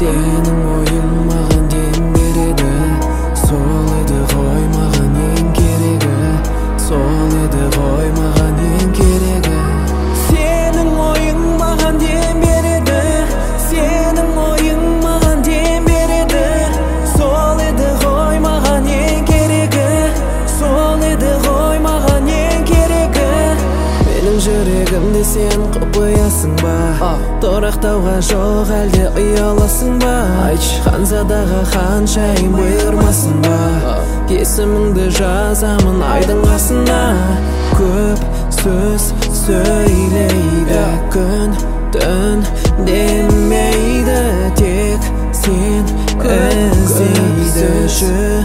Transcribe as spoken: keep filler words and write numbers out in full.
Сенің ойың маған дем береді. Сол еді ғой маған ең керегі. Сол еді ғой маған ең керегі. Сенің ойың маған дем береді. Сенің ойың маған дем береді. Сол еді ғой маған ең керегі. Сол еді ғой маған ең керегі. Менің жүрегімді сен құпиясың ба? Торақтауға жоқ әлде ұяласың ба? Айтшы, ханзадаға ханшайым бұйырмасын ба? Есіміңді жазамын айдың қасына. Көп сөз сөйлейді, күн түн демейді, тек сен іздейді.